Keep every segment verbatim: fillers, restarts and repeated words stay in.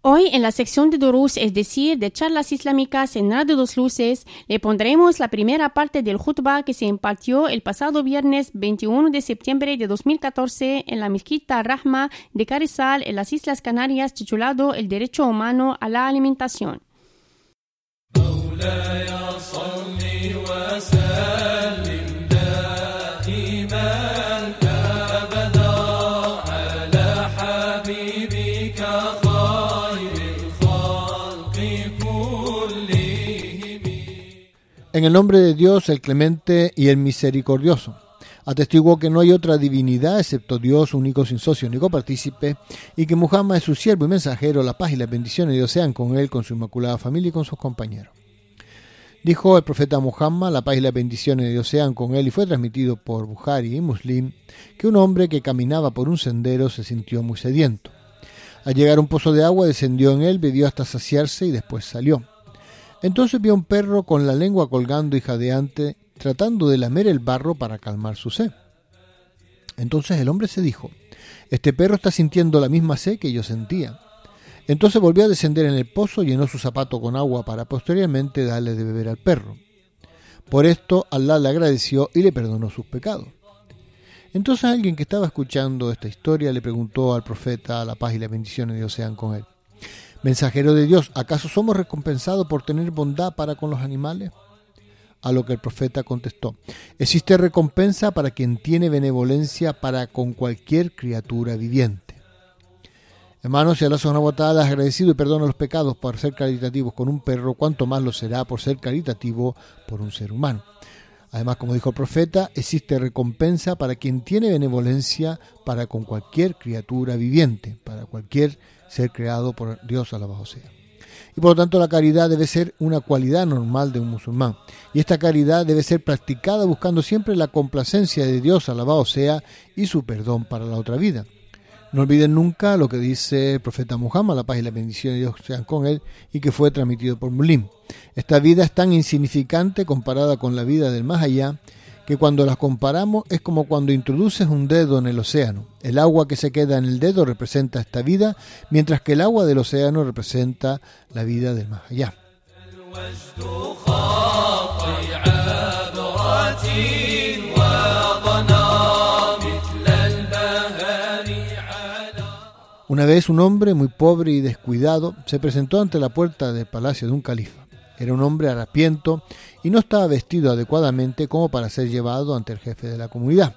Hoy en la sección de Durús, es decir, de charlas islámicas en Radio Dos Luces, le pondremos la primera parte del Jutba que se impartió el pasado viernes veintiuno de septiembre de dos mil catorce en la Mezquita Rahma de Carrizal, en las Islas Canarias, titulado El derecho humano a la alimentación. En el nombre de Dios, el clemente y el misericordioso. Atestiguo que no hay otra divinidad excepto Dios, único, sin socio, único partícipe, y que Muhammad es su siervo y mensajero, la paz y las bendiciones de Dios sean con él, con su inmaculada familia y con sus compañeros. Dijo el profeta Muhammad, la paz y las bendiciones de Dios sean con él, y fue transmitido por Bukhari y Muslim, que un hombre que caminaba por un sendero se sintió muy sediento. Al llegar a un pozo de agua, descendió en él, bebió hasta saciarse y después salió. Entonces vio un perro con la lengua colgando y jadeante, tratando de lamer el barro para calmar su sed. Entonces el hombre se dijo, este perro está sintiendo la misma sed que yo sentía. Entonces volvió a descender en el pozo, llenó su zapato con agua para posteriormente darle de beber al perro. Por esto Allah le agradeció y le perdonó sus pecados. Entonces alguien que estaba escuchando esta historia le preguntó al profeta, la paz y las bendiciones de Dios sean con él, mensajero de Dios, ¿acaso somos recompensados por tener bondad para con los animales? A lo que el profeta contestó, existe recompensa para quien tiene benevolencia para con cualquier criatura viviente. Hermanos, si Allah subhanahu wa ta'ala es agradecido y perdona los pecados por ser caritativos con un perro, cuánto más lo será por ser caritativo por un ser humano. Además, como dijo el profeta, existe recompensa para quien tiene benevolencia para con cualquier criatura viviente, para cualquier ser creado por Dios, alabado sea. Y por lo tanto la caridad debe ser una cualidad normal de un musulmán. Y esta caridad debe ser practicada buscando siempre la complacencia de Dios, alabado sea, y su perdón para la otra vida. No olviden nunca lo que dice el profeta Muhammad, la paz y la bendición de Dios sean con él, y que fue transmitido por Muslim. Esta vida es tan insignificante comparada con la vida del más allá, que cuando las comparamos es como cuando introduces un dedo en el océano. El agua que se queda en el dedo representa esta vida, mientras que el agua del océano representa la vida del más allá. Una vez un hombre muy pobre y descuidado se presentó ante la puerta del palacio de un califa. Era un hombre harapiento y no estaba vestido adecuadamente como para ser llevado ante el jefe de la comunidad.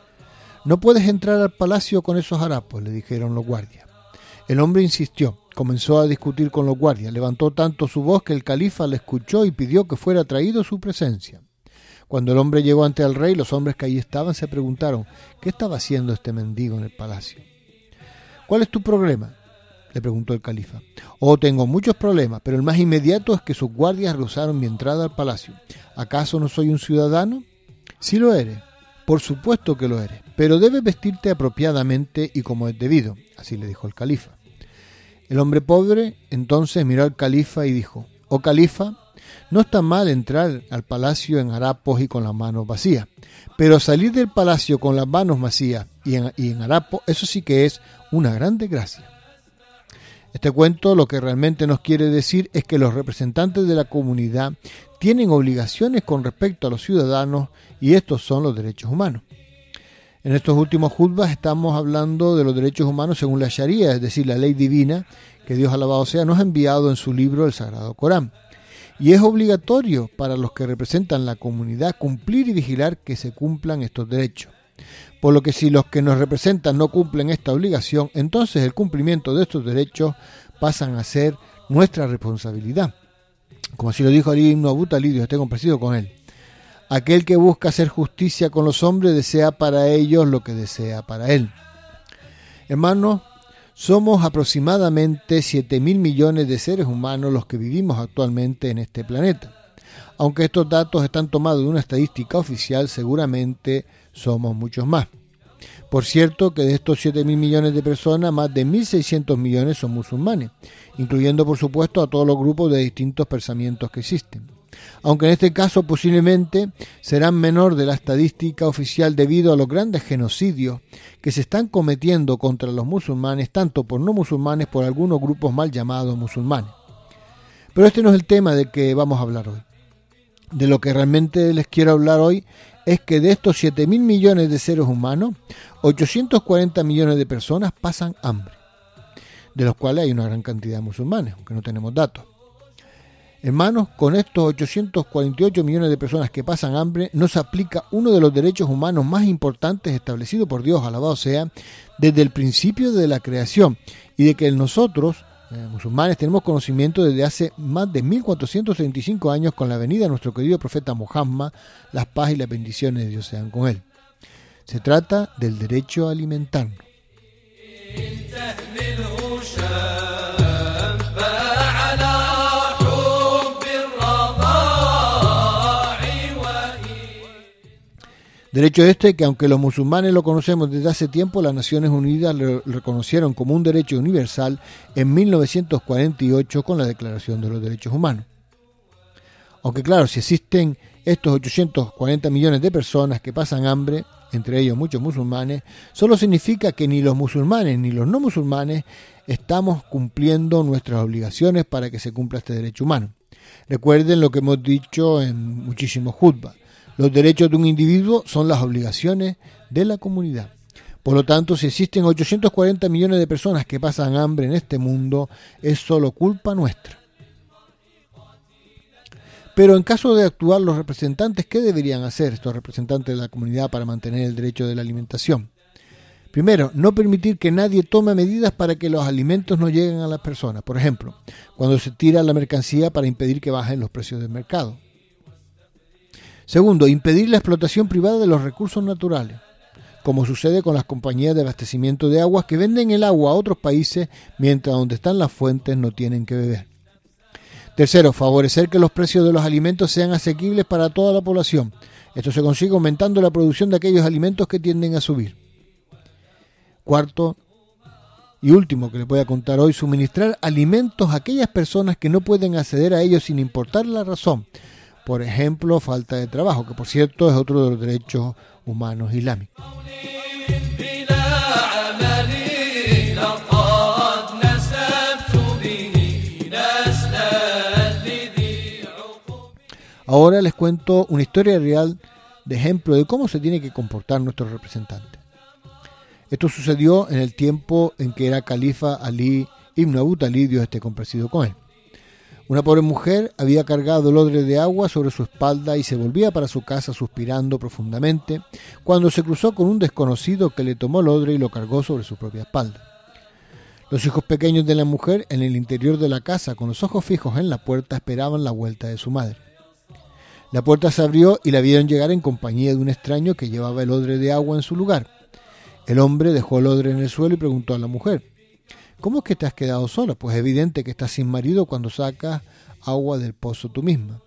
No puedes entrar al palacio con esos harapos, le dijeron los guardias. El hombre insistió, comenzó a discutir con los guardias, levantó tanto su voz que el califa le escuchó y pidió que fuera traído a su presencia. Cuando el hombre llegó ante el rey, los hombres que allí estaban se preguntaron, ¿qué estaba haciendo este mendigo en el palacio? ¿Cuál es tu problema?, le preguntó el califa. Oh, tengo muchos problemas, pero el más inmediato es que sus guardias rehusaron mi entrada al palacio. ¿Acaso no soy un ciudadano? Sí lo eres, por supuesto que lo eres, pero debes vestirte apropiadamente y como es debido, así le dijo el califa. El hombre pobre entonces miró al califa y dijo, oh califa, no está mal entrar al palacio en harapos y con las manos vacías, pero salir del palacio con las manos vacías y en, y en harapos, eso sí que es una gran desgracia. Este cuento lo que realmente nos quiere decir es que los representantes de la comunidad tienen obligaciones con respecto a los ciudadanos y estos son los derechos humanos. En estos últimos jutbas estamos hablando de los derechos humanos según la Sharia, es decir, la ley divina que Dios alabado sea nos ha enviado en su libro el Sagrado Corán. Y es obligatorio para los que representan la comunidad cumplir y vigilar que se cumplan estos derechos. Por lo que si los que nos representan no cumplen esta obligación, entonces el cumplimiento de estos derechos pasan a ser nuestra responsabilidad. Como así lo dijo Ali ibn Abu Talib, Dios esté complacido con él. Aquel que busca hacer justicia con los hombres desea para ellos lo que desea para él. Hermanos, somos aproximadamente siete mil millones de seres humanos los que vivimos actualmente en este planeta. Aunque estos datos están tomados de una estadística oficial, seguramente somos muchos más. Por cierto que de estos siete mil millones de personas, más de mil seiscientos millones son musulmanes, incluyendo por supuesto a todos los grupos de distintos pensamientos que existen. aunque en este caso posiblemente serán menor de la estadística oficial debido a los grandes genocidios que se están cometiendo contra los musulmanes, tanto por no musulmanes por algunos grupos mal llamados musulmanes. Pero este no es el tema de que vamos a hablar hoy. De lo que realmente les quiero hablar hoy es que de estos siete mil millones de seres humanos, ochocientos cuarenta millones de personas pasan hambre, de los cuales hay una gran cantidad de musulmanes, aunque no tenemos datos. Hermanos, con estos ochocientos cuarenta y ocho millones de personas que pasan hambre, no se aplica uno de los derechos humanos más importantes establecidos por Dios, alabado sea, desde el principio de la creación, y de que nosotros, eh, musulmanes, tenemos conocimiento desde hace más de mil cuatrocientos treinta y cinco años con la venida de nuestro querido profeta Muhammad, las paz y las bendiciones de Dios sean con él. Se trata del derecho a alimentarnos. Derecho este que, aunque los musulmanes lo conocemos desde hace tiempo, las Naciones Unidas lo reconocieron como un derecho universal en mil novecientos cuarenta y ocho con la Declaración de los Derechos Humanos. Aunque claro, si existen estos ochocientos cuarenta millones de personas que pasan hambre, entre ellos muchos musulmanes, solo significa que ni los musulmanes ni los no musulmanes estamos cumpliendo nuestras obligaciones para que se cumpla este derecho humano. Recuerden lo que hemos dicho en muchísimos jutbas. Los derechos de un individuo son las obligaciones de la comunidad. Por lo tanto, si existen ochocientos cuarenta millones de personas que pasan hambre en este mundo, es solo culpa nuestra. Pero en caso de actuar los representantes, ¿qué deberían hacer estos representantes de la comunidad para mantener el derecho de la alimentación? Primero, no permitir que nadie tome medidas para que los alimentos no lleguen a las personas. Por ejemplo, cuando se tira la mercancía para impedir que bajen los precios del mercado. Segundo, impedir la explotación privada de los recursos naturales, como sucede con las compañías de abastecimiento de aguas que venden el agua a otros países mientras donde están las fuentes no tienen que beber. Tercero, favorecer que los precios de los alimentos sean asequibles para toda la población. Esto se consigue aumentando la producción de aquellos alimentos que tienden a subir. Cuarto y último que les voy a contar hoy, suministrar alimentos a aquellas personas que no pueden acceder a ellos sin importar la razón. Por ejemplo, falta de trabajo, que por cierto es otro de los derechos humanos islámicos. Ahora les cuento una historia real de ejemplo de cómo se tiene que comportar nuestro representante. Esto sucedió en el tiempo en que era califa Ali ibn Abu Talib, Dios esté complacido con él. Una pobre mujer había cargado el odre de agua sobre su espalda y se volvía para su casa suspirando profundamente cuando se cruzó con un desconocido que le tomó el odre y lo cargó sobre su propia espalda. Los hijos pequeños de la mujer en el interior de la casa, con los ojos fijos en la puerta, esperaban la vuelta de su madre. La puerta se abrió y la vieron llegar en compañía de un extraño que llevaba el odre de agua en su lugar. El hombre dejó el odre en el suelo y preguntó a la mujer: ¿cómo es que te has quedado sola? Pues es evidente que estás sin marido cuando sacas agua del pozo tú misma.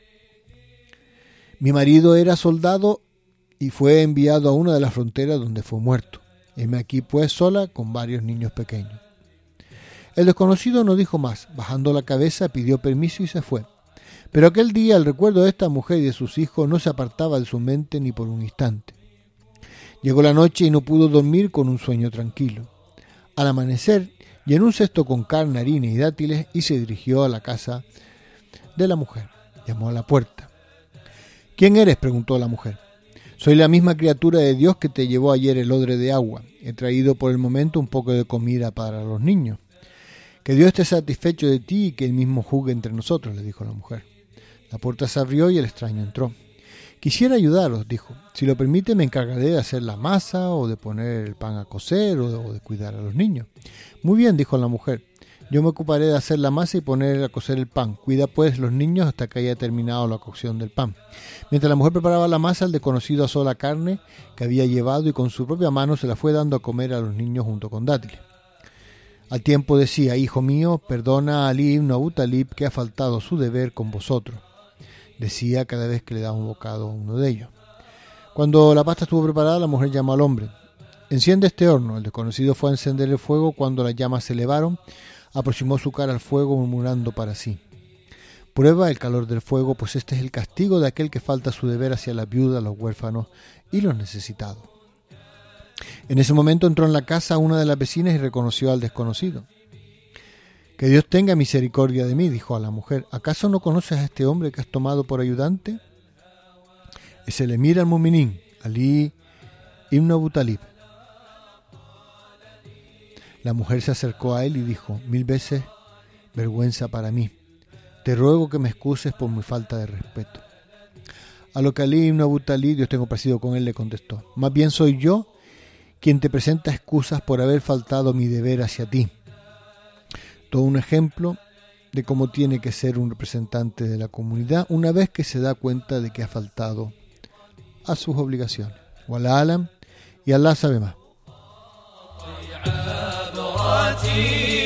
Mi marido era soldado y fue enviado a una de las fronteras donde fue muerto. Heme aquí pues sola con varios niños pequeños. El desconocido no dijo más. Bajando la cabeza pidió permiso y se fue. Pero aquel día el recuerdo de esta mujer y de sus hijos no se apartaba de su mente ni por un instante. Llegó la noche y no pudo dormir con un sueño tranquilo. Al amanecer, llenó un cesto con carne, harina y dátiles y se dirigió a la casa de la mujer. Llamó a la puerta. ¿Quién eres?, preguntó la mujer. Soy la misma criatura de Dios que te llevó ayer el odre de agua. He traído por el momento un poco de comida para los niños. Que Dios esté satisfecho de ti y que Él mismo juzgue entre nosotros, le dijo la mujer. La puerta se abrió y el extraño entró. Quisiera ayudaros, dijo. Si lo permite, me encargaré de hacer la masa o de poner el pan a cocer o de, o de cuidar a los niños. Muy bien, dijo la mujer. Yo me ocuparé de hacer la masa y poner a cocer el pan. Cuida pues los niños hasta que haya terminado la cocción del pan. Mientras la mujer preparaba la masa, el desconocido asó la carne que había llevado y con su propia mano se la fue dando a comer a los niños junto con dátiles. Al tiempo decía: hijo mío, perdona a Ali ibn Abu Talib que ha faltado su deber con vosotros. Decía cada vez que le daba un bocado a uno de ellos. Cuando la pasta estuvo preparada, la mujer llamó al hombre. Enciende este horno. El desconocido fue a encender el fuego. Cuando las llamas se elevaron, aproximó su cara al fuego murmurando para sí: Prueba el calor del fuego, pues este es el castigo de aquel que falta su deber hacia la viuda, los huérfanos y los necesitados. En ese momento entró en la casa una de las vecinas y reconoció al desconocido. Que Dios tenga misericordia de mí, dijo a la mujer. ¿Acaso no conoces a este hombre que has tomado por ayudante? Es el emir al-Mu'minin, Ali ibn Abu Talib. La mujer se acercó a él y dijo: mil veces vergüenza para mí. Te ruego que me excuses por mi falta de respeto. A lo que Ali ibn Abu Talib, Dios tenga parecido con él, le contestó: más bien soy yo quien te presenta excusas por haber faltado mi deber hacia ti. Todo un ejemplo de cómo tiene que ser un representante de la comunidad una vez que se da cuenta de que ha faltado a sus obligaciones. Wallahu alam, y Allah sabe más.